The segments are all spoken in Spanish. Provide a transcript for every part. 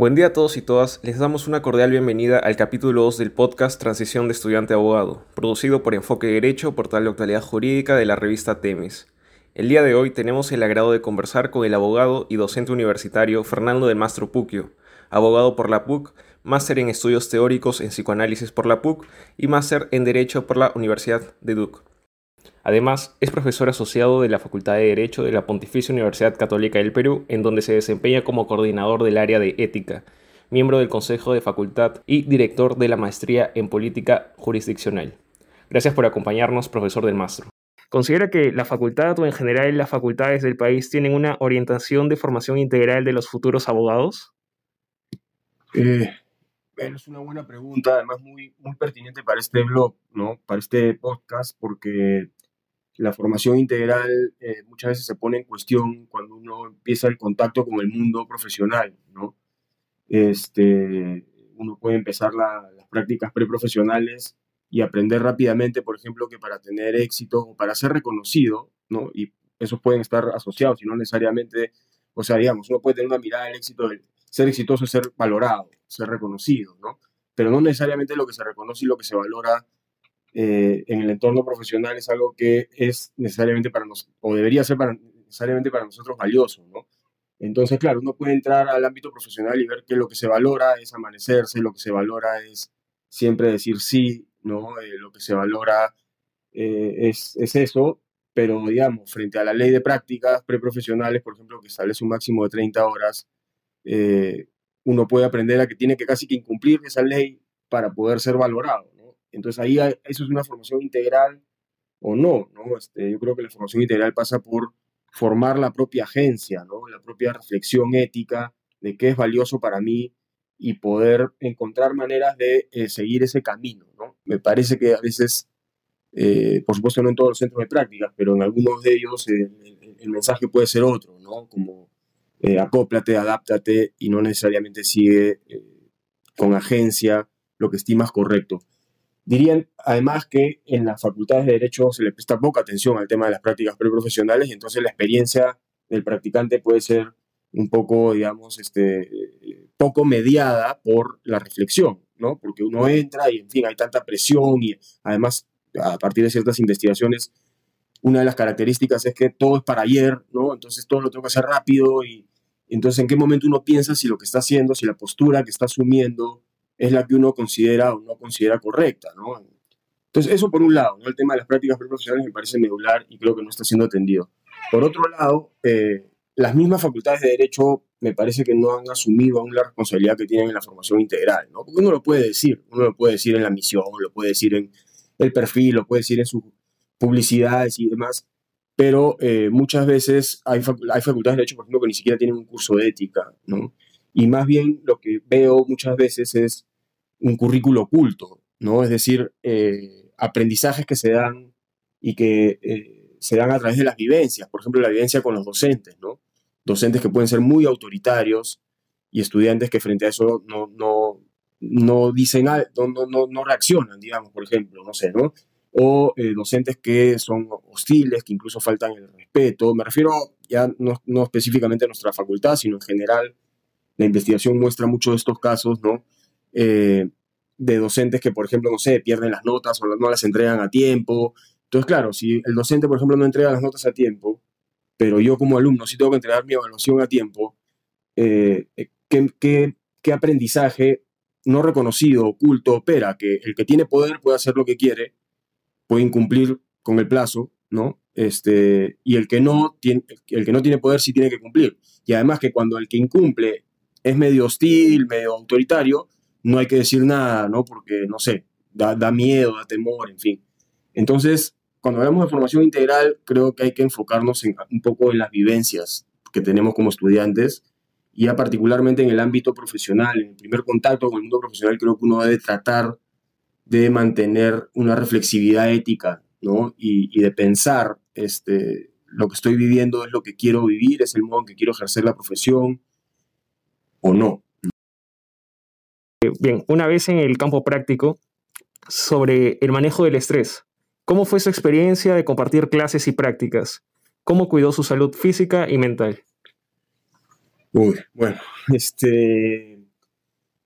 Buen día a todos y todas, les damos una cordial bienvenida al capítulo 2 del podcast Transición de Estudiante a Abogado, producido por Enfoque Derecho, portal de actualidad jurídica de la revista Temis. El día de hoy tenemos el agrado de conversar con el abogado y docente universitario Fernando del Mastro Puquio, abogado por la PUC, máster en estudios teóricos en psicoanálisis por la PUC y máster en Derecho por la Universidad de Duke. Además, es profesor asociado de la Facultad de Derecho de la Pontificia Universidad Católica del Perú, en donde se desempeña como coordinador del área de ética, miembro del Consejo de Facultad y director de la Maestría en Política Jurisdiccional. Gracias por acompañarnos, profesor del Mastro. ¿Considera que la facultad o en general las facultades del país tienen una orientación de formación integral de los futuros abogados? Bueno, es una buena pregunta, además muy pertinente para este blog, ¿no? Para este podcast, porque la formación integral muchas veces se pone en cuestión cuando uno empieza el contacto con el mundo profesional, ¿no? Uno puede empezar las prácticas preprofesionales y aprender rápidamente, por ejemplo, que para tener éxito o para ser reconocido, ¿no? Y esos pueden estar asociados y no necesariamente, o sea, digamos, uno puede tener una mirada del éxito, del ser exitoso es ser valorado, ser reconocido, ¿no? Pero no necesariamente lo que se reconoce y lo que se valora en el entorno profesional es algo que es necesariamente para nosotros, o debería ser necesariamente para nosotros valioso, ¿no? Entonces, claro, uno puede entrar al ámbito profesional y ver que lo que se valora es amanecerse, lo que se valora es siempre decir sí, ¿no? Lo que se valora es eso, pero digamos, frente a la ley de prácticas preprofesionales, por ejemplo, que establece un máximo de 30 horas, eh, uno puede aprender a que tiene que casi que incumplir esa ley para poder ser valorado, ¿no? Entonces ahí eso es una formación integral o no, ¿no? Yo creo que la formación integral pasa por formar la propia agencia, ¿no? La propia reflexión ética de qué es valioso para mí y poder encontrar maneras de seguir ese camino, ¿no? Me parece que a veces, por supuesto no en todos los centros de prácticas, pero en algunos de ellos el mensaje puede ser otro, ¿no? Como acóplate, adáptate y no necesariamente sigue con agencia lo que estimas correcto. Dirían además que en las facultades de Derecho se le presta poca atención al tema de las prácticas preprofesionales y entonces la experiencia del practicante puede ser un poco, digamos, poco mediada por la reflexión, ¿no? Porque uno entra y, en fin, hay tanta presión y además, a partir de ciertas investigaciones, una de las características es que todo es para ayer, ¿no? Entonces todo lo tengo que hacer rápido y entonces en qué momento uno piensa si lo que está haciendo, si la postura que está asumiendo es la que uno considera o no considera correcta, ¿no? Entonces eso por un lado, ¿no? El tema de las prácticas preprofesionales me parece medular y creo que no está siendo atendido. Por otro lado, las mismas facultades de Derecho me parece que no han asumido aún la responsabilidad que tienen en la formación integral, ¿no? Porque uno lo puede decir en la misión, lo puede decir en el perfil, lo puede decir en sus publicidades y demás, pero muchas veces hay facultades de Derecho, por ejemplo, que ni siquiera tienen un curso de ética, ¿no? Y más bien lo que veo muchas veces es un currículo oculto, ¿no? Es decir, aprendizajes que se dan y que se dan a través de las vivencias, por ejemplo, la vivencia con los docentes, ¿no? Docentes que pueden ser muy autoritarios y estudiantes que frente a eso no dicen algo, no reaccionan, digamos, por ejemplo, no sé, ¿no? O docentes que son hostiles, que incluso faltan el respeto. Me refiero ya no específicamente a nuestra facultad, sino en general. La investigación muestra mucho de estos casos, ¿no? De docentes que, por ejemplo, no sé, pierden las notas o no las entregan a tiempo. Entonces, claro, si el docente, por ejemplo, no entrega las notas a tiempo, pero yo como alumno sí tengo que entregar mi evaluación a tiempo, ¿qué aprendizaje no reconocido, oculto, opera? Que el que tiene poder puede hacer lo que quiere, puede incumplir con el plazo, ¿no? Y el que no tiene poder sí tiene que cumplir. Y además que cuando el que incumple es medio hostil, medio autoritario, no hay que decir nada, ¿no? Porque, no sé, da miedo, da temor, en fin. Entonces, cuando hablamos de formación integral, creo que hay que enfocarnos un poco en las vivencias que tenemos como estudiantes y ya particularmente en el ámbito profesional, en el primer contacto con el mundo profesional, creo que uno debe tratar de mantener una reflexividad ética, ¿no? Y de pensar, lo que estoy viviendo es lo que quiero vivir, es el modo en que quiero ejercer la profesión o no. Bien, una vez en el campo práctico, sobre el manejo del estrés, ¿cómo fue su experiencia de compartir clases y prácticas? ¿Cómo cuidó su salud física y mental? Uy, bueno,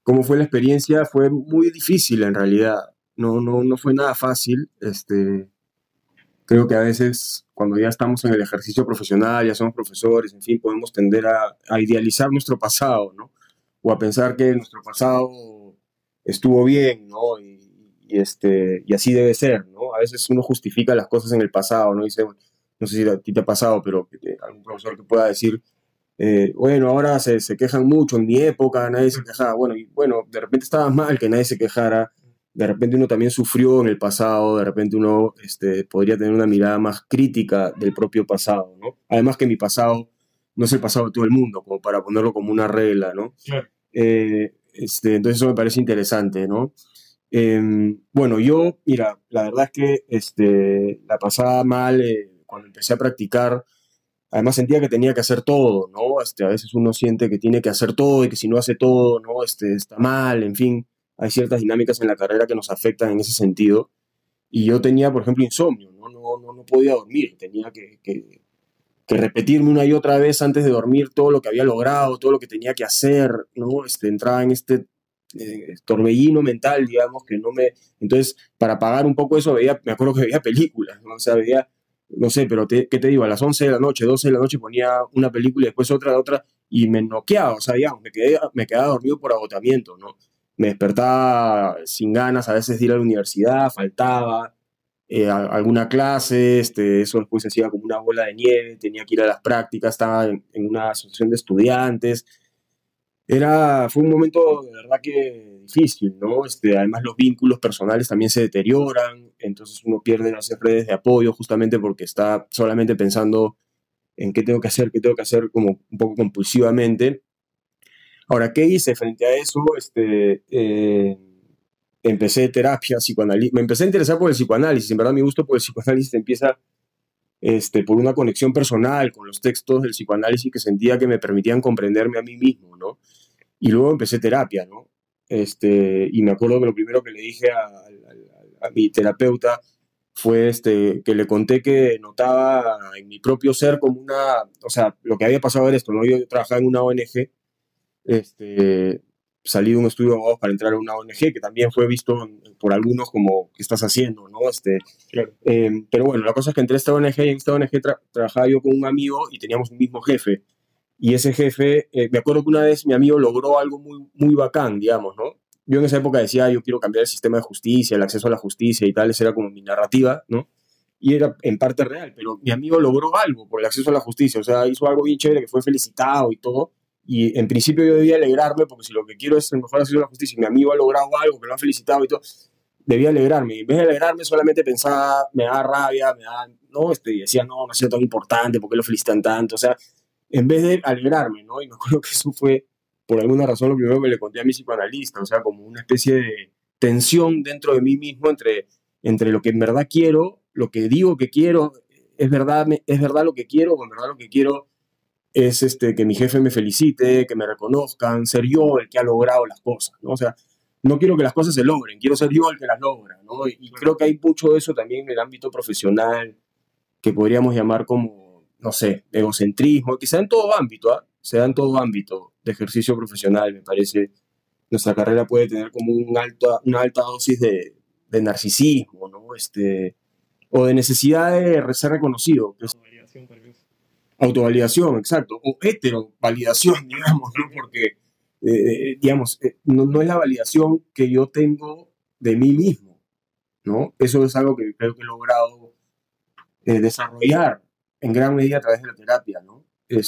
¿Cómo fue la experiencia? Fue muy difícil en realidad. No fue nada fácil. Creo que a veces cuando ya estamos en el ejercicio profesional, ya somos profesores, en fin, podemos tender a idealizar nuestro pasado, ¿no? O a pensar que nuestro pasado estuvo bien, ¿no? Y así debe ser, ¿no? A veces uno justifica las cosas en el pasado, ¿no? Dice, bueno, no sé si a ti te ha pasado, pero algún profesor que pueda decir, bueno, ahora se quejan mucho, en mi época nadie se quejaba, bueno, y bueno, de repente estaba mal que nadie se quejara, de repente uno también sufrió en el pasado, de repente uno podría tener una mirada más crítica del propio pasado, ¿no? Además que mi pasado no es el pasado de todo el mundo, como para ponerlo como una regla, ¿no? Claro. Entonces eso me parece interesante, ¿no? Bueno, yo, mira, la verdad es que la pasaba mal cuando empecé a practicar. Además sentía que tenía que hacer todo, ¿no? A veces uno siente que tiene que hacer todo y que si no hace todo, ¿no? Está mal, en fin. Hay ciertas dinámicas en la carrera que nos afectan en ese sentido. Y yo tenía, por ejemplo, insomnio, ¿no? No podía dormir. Tenía que repetirme una y otra vez antes de dormir todo lo que había logrado, todo lo que tenía que hacer, ¿no? Entraba en torbellino mental, digamos, que no me... Entonces, para pagar un poco eso, me acuerdo que veía películas, ¿no? O sea, veía, no sé, pero ¿qué te digo? A las 11 de la noche, 12 de la noche ponía una película y después otra, y me noqueaba, o sea, digamos, me quedaba dormido por agotamiento, ¿no? Me despertaba sin ganas a veces de ir a la universidad, faltaba, alguna clase, eso después se hacía como una bola de nieve, tenía que ir a las prácticas, estaba en una asociación de estudiantes. Fue un momento de verdad que difícil, ¿no? Además los vínculos personales también se deterioran, entonces uno pierde las redes de apoyo justamente porque está solamente pensando en qué tengo que hacer como un poco compulsivamente. Ahora, ¿qué hice frente a eso? Empecé terapia, me empecé a interesar por el psicoanálisis, en verdad mi gusto por el psicoanálisis empieza por una conexión personal con los textos del psicoanálisis que sentía que me permitían comprenderme a mí mismo, ¿no? Y luego empecé terapia, ¿no? Y me acuerdo que lo primero que le dije a mi terapeuta fue que le conté que notaba en mi propio ser como o sea, lo que había pasado era esto, ¿no? Yo trabajaba en una ONG, este, salí de un estudio de abogados para entrar a una ONG que también fue visto por algunos como, ¿qué estás haciendo, no? Claro. Pero bueno, la cosa es que entré a esta ONG y en esta ONG trabajaba yo con un amigo y teníamos un mismo jefe. Y ese jefe, me acuerdo que una vez mi amigo logró algo muy bacán, digamos, ¿no? Yo en esa época decía, yo quiero cambiar el sistema de justicia, el acceso a la justicia y tal, esa era como mi narrativa, ¿no? Y era en parte real, pero mi amigo logró algo por el acceso a la justicia, o sea, hizo algo bien chévere que fue felicitado y todo, y en principio yo debía alegrarme, porque si lo que quiero es el mejor acceso a la justicia y mi amigo ha logrado algo, que lo han felicitado y todo, debía alegrarme. Y en vez de alegrarme, solamente pensaba, me da rabia, no, y decía, no ha sido tan importante, ¿por qué lo felicitan tanto? O sea, en vez de alegrarme, ¿no? Y me acuerdo que eso fue, por alguna razón, lo primero que le conté a mi psicoanalista, o sea, como una especie de tensión dentro de mí mismo entre lo que en verdad quiero, lo que digo que quiero, es verdad lo que quiero, o en verdad lo que quiero es que mi jefe me felicite, que me reconozcan, ser yo el que ha logrado las cosas, ¿no? O sea, no quiero que las cosas se logren, quiero ser yo el que las logra, ¿no? Y creo que hay mucho de eso también en el ámbito profesional, que podríamos llamar como, no sé, egocentrismo, que se da en todo ámbito, ¿ah? Se da en todo ámbito de ejercicio profesional, me parece. Nuestra carrera puede tener como una alta dosis de narcisismo, ¿no? O de necesidad de ser reconocido, que es Validación, tal vez. autovalidación, exacto, o heterovalidación, digamos, ¿no? Porque, digamos, no es la validación que yo tengo de mí mismo, ¿no? Eso es algo que creo que he logrado desarrollar en gran medida a través de la terapia, ¿no?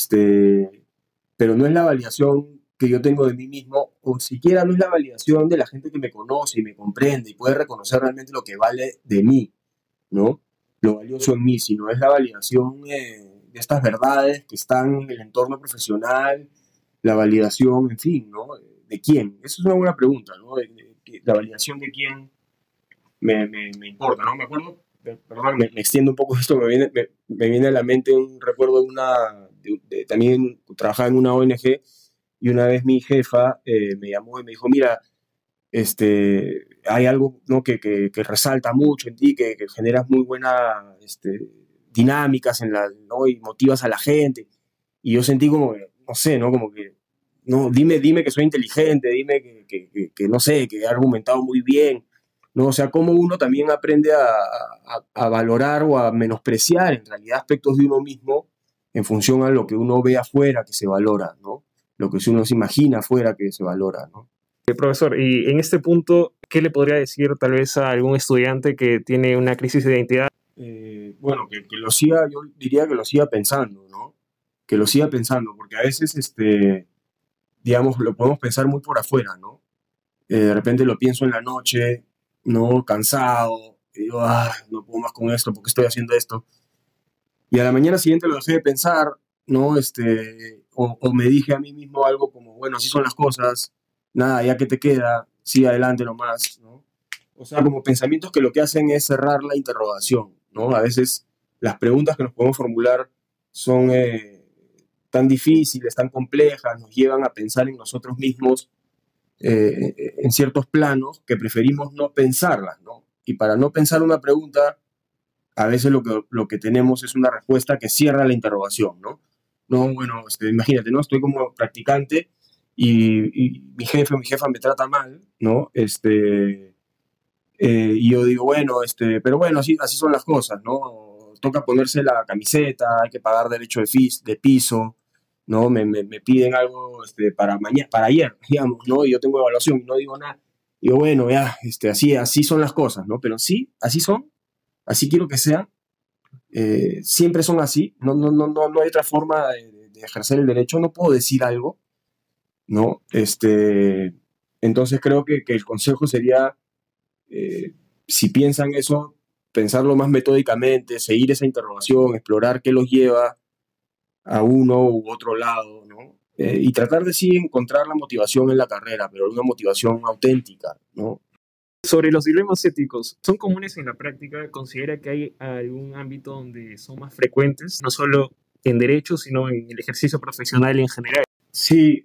Pero no es la validación que yo tengo de mí mismo, o siquiera no es la validación de la gente que me conoce y me comprende y puede reconocer realmente lo que vale de mí, ¿no? Lo valioso en mí, sino es la validación de estas verdades que están en el entorno profesional, la validación, en fin, ¿no? ¿De quién? Esa es una buena pregunta, ¿no? La validación de quién me importa, ¿no? Me acuerdo, perdón, me extiendo un poco esto, me viene a la mente un recuerdo también trabajaba en una ONG y una vez mi jefa me llamó y me dijo, mira, hay algo, ¿no? que resalta mucho en ti, que generas muy buenas dinámicas ¿no? Y motivas a la gente. Y yo sentí como, no sé, ¿no? Como que ¿no? Dime que soy inteligente, dime que no sé, que he argumentado muy bien, ¿no? O sea, cómo uno también aprende a valorar o a menospreciar en realidad aspectos de uno mismo en función a lo que uno ve afuera que se valora, ¿no? Lo que uno se imagina afuera que se valora, ¿no? Profesor, y en este punto, ¿qué le podría decir tal vez a algún estudiante que tiene una crisis de identidad? Bueno, que lo siga, yo diría que lo siga pensando, ¿no? Que lo siga pensando, porque a veces, digamos, lo podemos pensar muy por afuera, ¿no? De repente lo pienso en la noche, ¿no? Cansado, y digo, no puedo más con esto, ¿por qué estoy haciendo esto? Y a la mañana siguiente lo dejé de pensar, ¿no? O me dije a mí mismo algo como, bueno, así son las cosas, nada, ya que te queda, sigue adelante nomás, ¿no? O sea, como pensamientos que lo que hacen es cerrar la interrogación, ¿no? A veces las preguntas que nos podemos formular son tan difíciles, tan complejas, nos llevan a pensar en nosotros mismos en ciertos planos que preferimos no pensarlas, ¿no? Y para no pensar una pregunta, a veces lo que tenemos es una respuesta que cierra la interrogación, ¿no? No, bueno, imagínate, ¿no? Estoy como practicante y mi jefe o mi jefa me trata mal, ¿no? Y yo digo, bueno, pero bueno, así son las cosas, ¿no? Toca ponerse la camiseta, hay que pagar derecho de piso, ¿no? Me piden algo para mañana, para ayer, digamos, ¿no? Y yo tengo evaluación y no digo nada. Digo, bueno, ya, así son las cosas, ¿no? Pero sí, así son, así quiero que sean, siempre son así, no hay otra forma de ejercer el derecho, no puedo decir algo, ¿no? Entonces creo que el consejo sería si piensan eso, pensarlo más metódicamente, seguir esa interrogación, explorar qué los lleva a uno u otro lado, ¿no? Y tratar de sí encontrar la motivación en la carrera, pero una motivación auténtica, ¿no? Sobre los dilemas éticos, ¿son comunes en la práctica? ¿Considera que hay algún ámbito donde son más frecuentes, no solo en derecho, sino en el ejercicio profesional en general? Sí,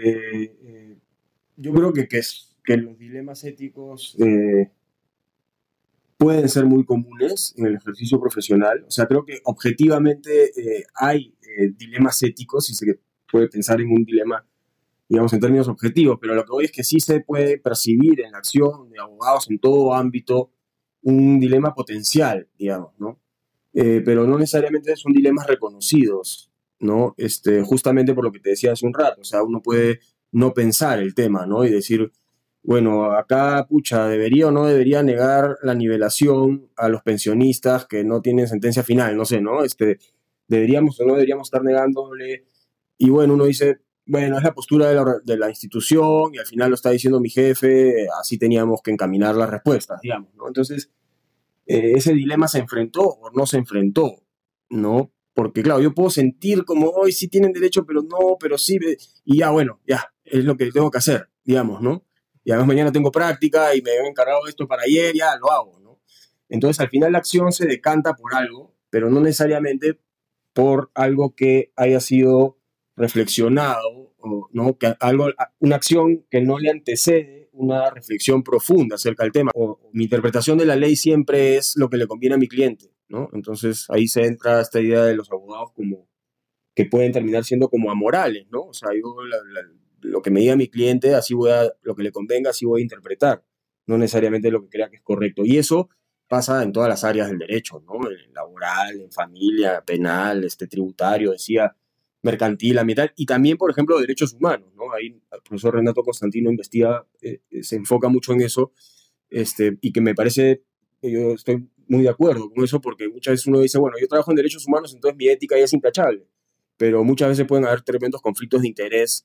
yo creo que los dilemas éticos pueden ser muy comunes en el ejercicio profesional. O sea, creo que objetivamente hay dilemas éticos, si se puede pensar en un dilema, digamos, en términos objetivos, pero lo que voy es que sí se puede percibir en la acción de abogados en todo ámbito un dilema potencial, digamos, ¿no? Pero no necesariamente son dilemas reconocidos, ¿no? Justamente por lo que te decía hace un rato, o sea, uno puede no pensar el tema, ¿no? Y decir, bueno, acá, pucha, debería o no debería negar la nivelación a los pensionistas que no tienen sentencia final, no sé, ¿no? Deberíamos o no deberíamos estar negándole. Y bueno, uno dice, bueno, es la postura de la institución y al final lo está diciendo mi jefe, así teníamos que encaminar las respuestas, digamos, ¿no? Entonces, ese dilema se enfrentó o no se enfrentó, ¿no? Porque claro, yo puedo sentir como hoy sí tienen derecho, pero no, pero sí, y ya bueno, ya, es lo que tengo que hacer, digamos, ¿no? Y además mañana tengo práctica y me han encargado esto para ayer, ya lo hago, ¿no? Entonces al final la acción se decanta por algo, pero no necesariamente por algo que haya sido reflexionado, o, ¿no? Que algo, una acción que no le antecede una reflexión profunda acerca del tema. O mi interpretación de la ley siempre es lo que le conviene a mi cliente, ¿no? Entonces ahí se entra esta idea de los abogados como que pueden terminar siendo como amorales, ¿no? O sea, yo lo que me diga mi cliente, lo que le convenga, así voy a interpretar, no necesariamente lo que crea que es correcto. Y eso pasa en todas las áreas del derecho, ¿no? En laboral, en familia, penal, tributario, decía, mercantil, ambiental, y también, por ejemplo, derechos humanos, ¿no? Ahí el profesor Renato Constantino investiga, se enfoca mucho en eso, y que me parece, yo estoy muy de acuerdo con eso, porque muchas veces uno dice, bueno, yo trabajo en derechos humanos, entonces mi ética ya es intachable, pero muchas veces pueden haber tremendos conflictos de interés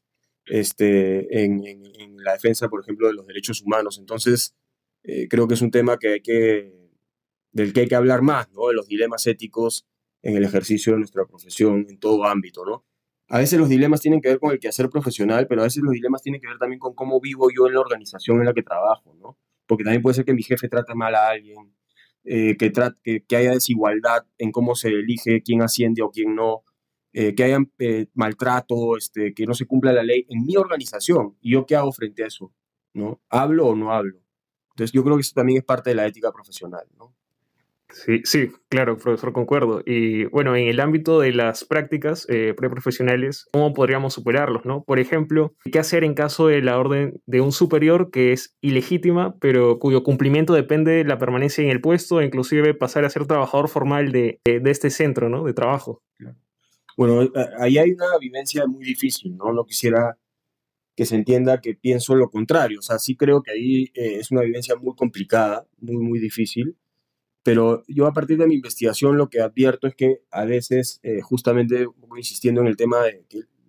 en la defensa, por ejemplo, de los derechos humanos. Entonces, creo que es un tema del que hay que hablar más, ¿no? De los dilemas éticos en el ejercicio de nuestra profesión, en todo ámbito, ¿no? A veces los dilemas tienen que ver con el quehacer profesional, pero a veces los dilemas tienen que ver también con cómo vivo yo en la organización en la que trabajo, ¿no? Porque también puede ser que mi jefe trate mal a alguien, que haya desigualdad en cómo se elige quién asciende o quién no, que haya maltrato, que no se cumpla la ley en mi organización. ¿Y yo qué hago frente a eso? ¿No? ¿Hablo o no hablo? Entonces yo creo que eso también es parte de la ética profesional, ¿no? Sí, sí, claro, profesor, concuerdo. Y bueno, en el ámbito de las prácticas preprofesionales, ¿cómo podríamos superarlos, no? Por ejemplo, ¿qué hacer en caso de la orden de un superior que es ilegítima, pero cuyo cumplimiento depende de la permanencia en el puesto, e inclusive pasar a ser trabajador formal de este centro, ¿no? De trabajo. Bueno, ahí hay una vivencia muy difícil, ¿no? No quisiera que se entienda que pienso lo contrario. O sea, sí creo que ahí es una vivencia muy complicada, muy, muy difícil. Pero yo a partir de mi investigación lo que advierto es que a veces, justamente un poco insistiendo en el tema de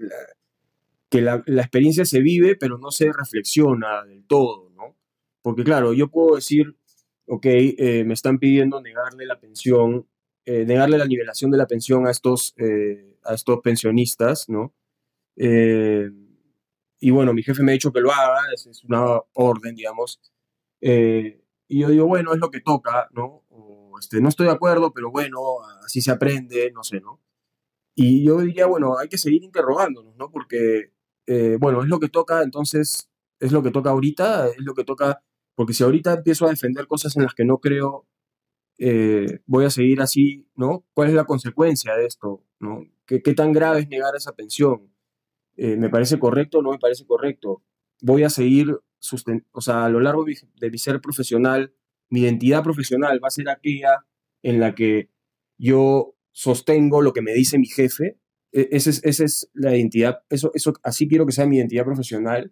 que la experiencia se vive, pero no se reflexiona del todo, ¿no? Porque claro, yo puedo decir, ok, me están pidiendo negarle la pensión, negarle la nivelación de la pensión a estos pensionistas, ¿no? Eh, y bueno, mi jefe me ha dicho que lo haga, es una orden, digamos. Y yo digo, bueno, es lo que toca, ¿no? O, no estoy de acuerdo, pero bueno, así se aprende, no sé, ¿no? Y yo diría, bueno, hay que seguir interrogándonos, ¿no? Porque, bueno, es lo que toca, entonces, es lo que toca ahorita, es lo que toca, porque si ahorita empiezo a defender cosas en las que no creo, voy a seguir así, ¿no? ¿Cuál es la consecuencia de esto, ¿no? ¿Qué tan grave es negar esa pensión? ¿Me parece correcto o no me parece correcto? Voy a seguir, o sea, a lo largo de mi ser profesional, mi identidad profesional va a ser aquella en la que yo sostengo lo que me dice mi jefe. Esa es la identidad, eso, así quiero que sea mi identidad profesional,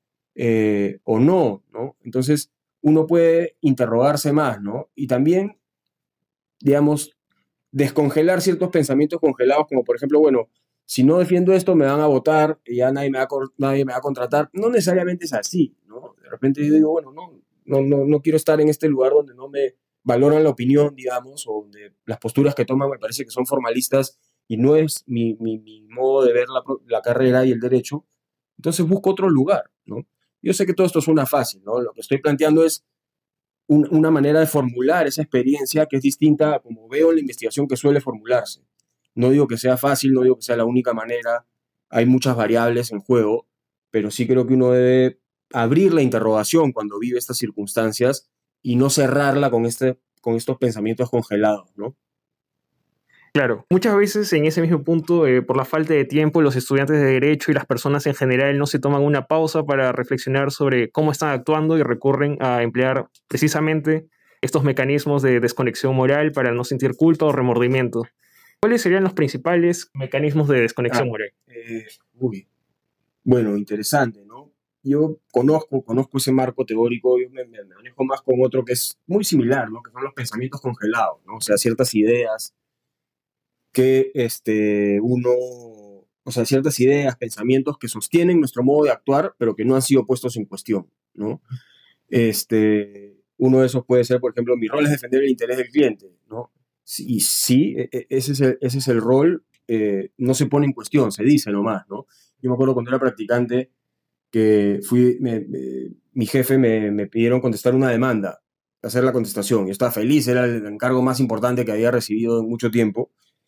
o no, ¿no? Entonces, uno puede interrogarse más, ¿no? Y también, digamos, descongelar ciertos pensamientos congelados, como por ejemplo, bueno, si no defiendo esto me van a votar y ya nadie me va a contratar. No necesariamente es así, ¿no? De repente yo digo, bueno, no quiero estar en este lugar donde no me valoran la opinión, digamos, o donde las posturas que toman me parece que son formalistas y no es mi modo de ver la carrera y el derecho. Entonces busco otro lugar, ¿no? Yo sé que todo esto suena fácil, ¿no? Lo que estoy planteando es una manera de formular esa experiencia que es distinta a como veo en la investigación que suele formularse. No digo que sea fácil, no digo que sea la única manera, hay muchas variables en juego, pero sí creo que uno debe abrir la interrogación cuando vive estas circunstancias y no cerrarla con estos pensamientos congelados, ¿no? Claro, muchas veces en ese mismo punto, por la falta de tiempo, los estudiantes de derecho y las personas en general no se toman una pausa para reflexionar sobre cómo están actuando y recurren a emplear precisamente estos mecanismos de desconexión moral para no sentir culpa o remordimiento. ¿Cuáles serían los principales mecanismos de desconexión Ah, moral? uy, bueno, interesante, ¿no? Yo conozco ese marco teórico, yo me manejo más con otro que es muy similar, ¿no? Que son los pensamientos congelados, ¿no? O sea, ciertas ideas que o sea, ciertas ideas, pensamientos que sostienen nuestro modo de actuar, pero que no han sido puestos en cuestión, ¿no? Uno de esos puede ser, por ejemplo, mi rol es defender el interés del cliente, ¿no? Y sí, ese es el rol, no se pone en cuestión, se dice nomás, ¿no? Yo me acuerdo cuando era practicante que mi jefe me pidieron contestar una demanda, hacer la contestación. Yo estaba feliz, era el encargo más importante que había recibido en mucho tiempo,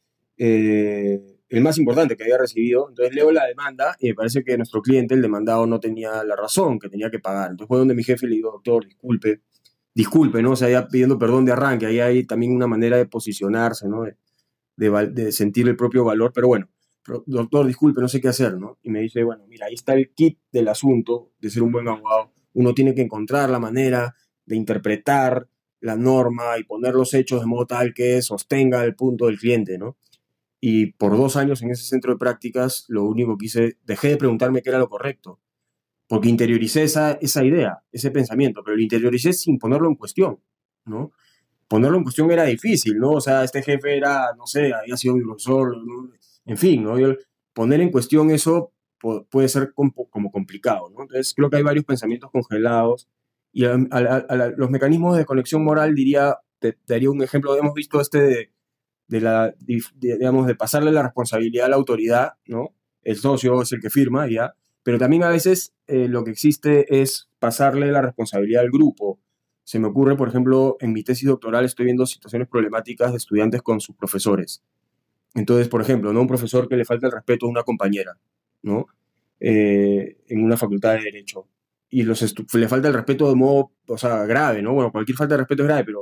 el más importante que había recibido. Entonces leo la demanda y me parece que nuestro cliente, el demandado, no tenía la razón, que tenía que pagar. Entonces fue donde mi jefe le dijo, doctor, disculpe, ¿no? O sea, ya pidiendo perdón de arranque, ahí hay también una manera de posicionarse, ¿no? De sentir el propio valor, pero bueno, doctor, disculpe, no sé qué hacer, ¿no? Y me dice, bueno, mira, ahí está el kit del asunto de ser un buen abogado. Uno tiene que encontrar la manera de interpretar la norma y poner los hechos de modo tal que sostenga el punto del cliente, ¿no? Y por 2 años en ese centro de prácticas, lo único que hice, dejé de preguntarme qué era lo correcto, porque interioricé esa idea, ese pensamiento, pero lo interioricé sin ponerlo en cuestión, ¿no? Ponerlo en cuestión era difícil, ¿no? O sea, este jefe era, no sé, había sido mi profesor, ¿no? En fin, ¿no? Poner en cuestión eso puede ser como complicado, ¿no? Entonces, creo que hay varios pensamientos congelados y los mecanismos de conexión moral, diría, te daría un ejemplo, hemos visto digamos, de pasarle la responsabilidad a la autoridad, ¿no? El socio es el que firma, ya, pero también a veces lo que existe es pasarle la responsabilidad al grupo. Se me ocurre, por ejemplo, en mi tesis doctoral estoy viendo situaciones problemáticas de estudiantes con sus profesores. Entonces, por ejemplo, ¿no? Un profesor que le falta el respeto a una compañera, ¿no? En una facultad de Derecho. Y le falta el respeto de modo, o sea, grave, ¿no? Bueno, cualquier falta de respeto es grave, pero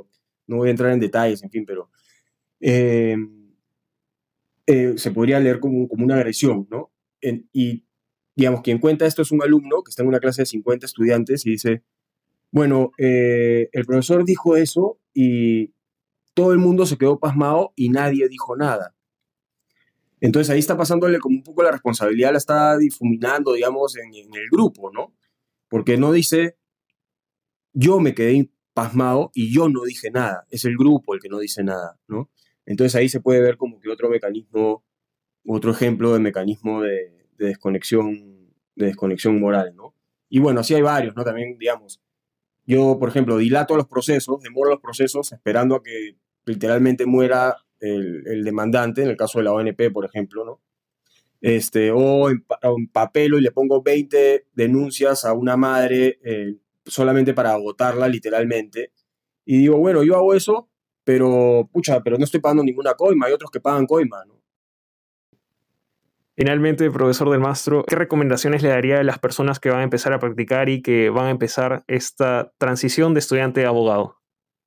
no voy a entrar en detalles, en fin, pero eh, se podría leer como una agresión, ¿no? Y, digamos, quien cuenta esto es un alumno que está en una clase de 50 estudiantes y dice, bueno, el profesor dijo eso y todo el mundo se quedó pasmado y nadie dijo nada. Entonces ahí está pasándole como un poco la responsabilidad, la está difuminando, digamos, en el grupo, ¿no? Porque no dice, yo me quedé pasmado y yo no dije nada, es el grupo el que no dice nada, ¿no? Entonces ahí se puede ver como que otro mecanismo, otro ejemplo de mecanismo de desconexión moral, ¿no? Y bueno, así hay varios, ¿no? También, digamos, yo, por ejemplo, dilato los procesos, demoro los procesos esperando a que literalmente muera el demandante, en el caso de la ONP, por ejemplo, ¿no? O empapelo y le pongo 20 denuncias a una madre solamente para agotarla literalmente. Y digo, bueno, yo hago eso, pero pucha, pero no estoy pagando ninguna coima, hay otros que pagan coima, ¿no? Finalmente, profesor Del Mastro, ¿qué recomendaciones le daría a las personas que van a empezar a practicar y que van a empezar esta transición de estudiante a abogado?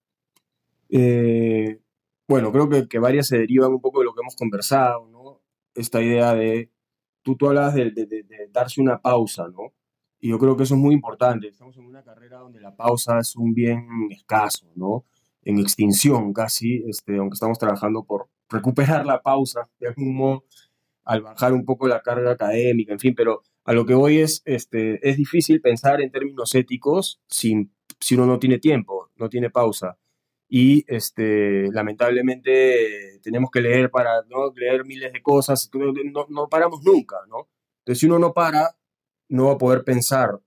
Eh, bueno, creo que varias se derivan un poco de lo que hemos conversado, ¿no? Esta idea de, tú hablabas de darse una pausa, ¿no? Y yo creo que eso es muy importante. Estamos en una carrera donde la pausa es un bien escaso, ¿no? En extinción casi, aunque estamos trabajando por recuperar la pausa de algún modo al bajar un poco la carga académica, en fin, pero a lo que voy es difícil pensar en términos éticos si uno no tiene tiempo, no tiene pausa. Y lamentablemente tenemos que leer para ¿no? leer miles de cosas, no paramos nunca, ¿no? Entonces, si uno no para, no va a poder pensar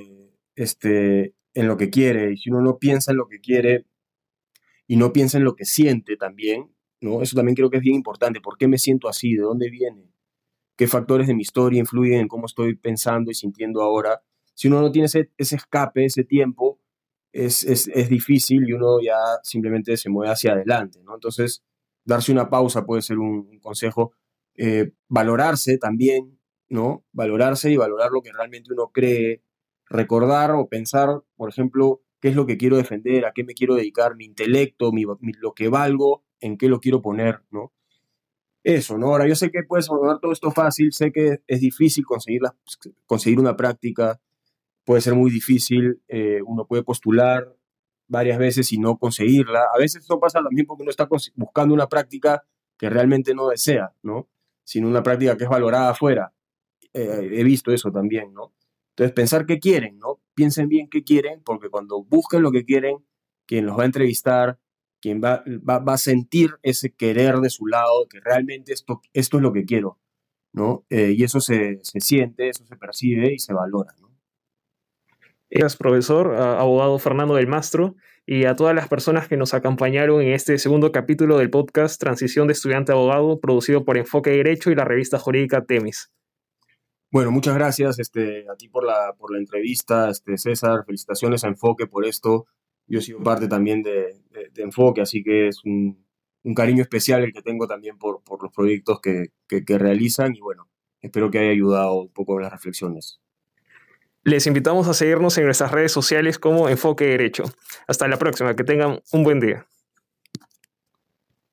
en lo que quiere, y si uno no piensa en lo que quiere y no piensa en lo que siente también, ¿no? Eso también creo que es bien importante. ¿Por qué me siento así? ¿De dónde viene? ¿Qué factores de mi historia influyen en cómo estoy pensando y sintiendo ahora? Si uno no tiene ese escape, ese tiempo, es difícil y uno ya simplemente se mueve hacia adelante, ¿no? Entonces, darse una pausa puede ser un consejo. Valorarse también, ¿no? Valorarse y valorar lo que realmente uno cree. Recordar o pensar, por ejemplo, qué es lo que quiero defender, a qué me quiero dedicar, mi intelecto, lo que valgo, en qué lo quiero poner, ¿no? Eso, ¿no? Ahora, yo sé que puedes sonar todo esto fácil, sé que es difícil conseguir una práctica, puede ser muy difícil, uno puede postular varias veces y no conseguirla. A veces eso pasa también porque uno está buscando una práctica que realmente no desea, ¿no? Sino una práctica que es valorada afuera. He visto eso también, ¿no? Entonces, pensar qué quieren, ¿no? Piensen bien qué quieren, porque cuando busquen lo que quieren, quien los va a entrevistar, quien va a sentir ese querer de su lado, que realmente esto es lo que quiero, ¿no? Y eso se siente, eso se percibe y se valora, ¿no? Gracias, profesor, abogado Fernando Del Mastro, y a todas las personas que nos acompañaron en este segundo capítulo del podcast Transición de Estudiante a Abogado, producido por Enfoque Derecho y la revista jurídica Temis. Bueno, muchas gracias a ti por la entrevista, César. Felicitaciones a Enfoque por esto. Yo he sido parte también de Enfoque, así que es un cariño especial el que tengo también por los proyectos que realizan y bueno, espero que haya ayudado un poco en las reflexiones. Les invitamos a seguirnos en nuestras redes sociales como Enfoque Derecho. Hasta la próxima, que tengan un buen día.